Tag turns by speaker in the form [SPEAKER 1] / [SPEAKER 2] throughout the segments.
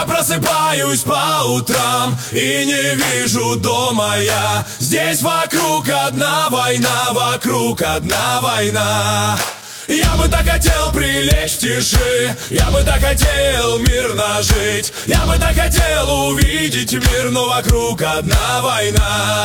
[SPEAKER 1] Я просыпаюсь по утрам и не вижу дома я. Здесь вокруг одна война, вокруг одна война. Я бы так хотел прилечь в тиши, я бы так хотел мирно жить, я бы так хотел увидеть мир, но вокруг одна война.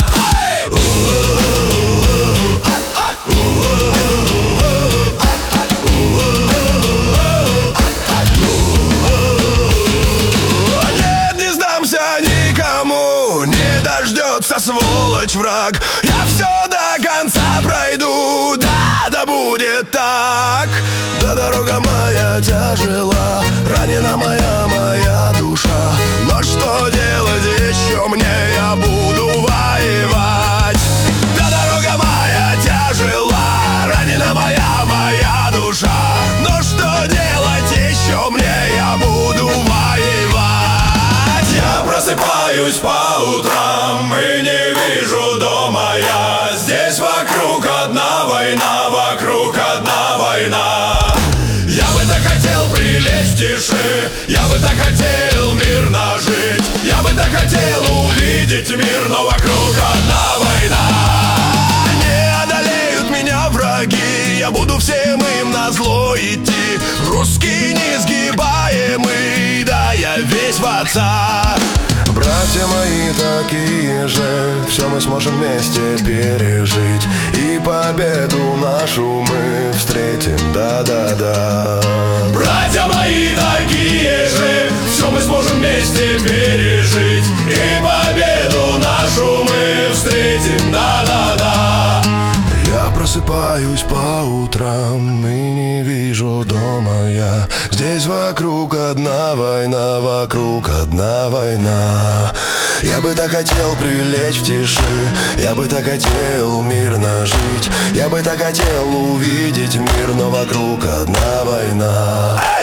[SPEAKER 2] Нет, не сдамся никому, не дождется сволочь враг. Я все до конца пройду, да будет так. Да дорога моя тяжела, ранена моя душа. Но что делать еще мне, я буду воевать. Да дорога моя тяжела, ранена моя душа. Но что делать еще мне, я буду воевать.
[SPEAKER 1] Я просыпаюсь по утрам и не вижу дома я. Здесь вокруг одна война, вокруг одна война. Я бы так хотел прилечь в тиши, я бы так хотел мирно жить, я бы так хотел увидеть мир, но вокруг одна война.
[SPEAKER 2] Не одолеют меня враги, я буду всем им назло идти. Русский несгибаемый, да я весь в отца. Братья мои такие же, все мы сможем вместе пережить, и победу нашу мы встретим, да-да-да.
[SPEAKER 1] Братья мои такие же, все мы сможем вместе пережить, и победу нашу мы встретим, да-да-да.
[SPEAKER 2] Я просыпаюсь по утрам и не вижу дома я. Здесь вокруг одна война, вокруг одна война. Я бы так хотел прилечь в тиши, я бы так хотел мирно жить, я бы так хотел увидеть мир, но вокруг одна война.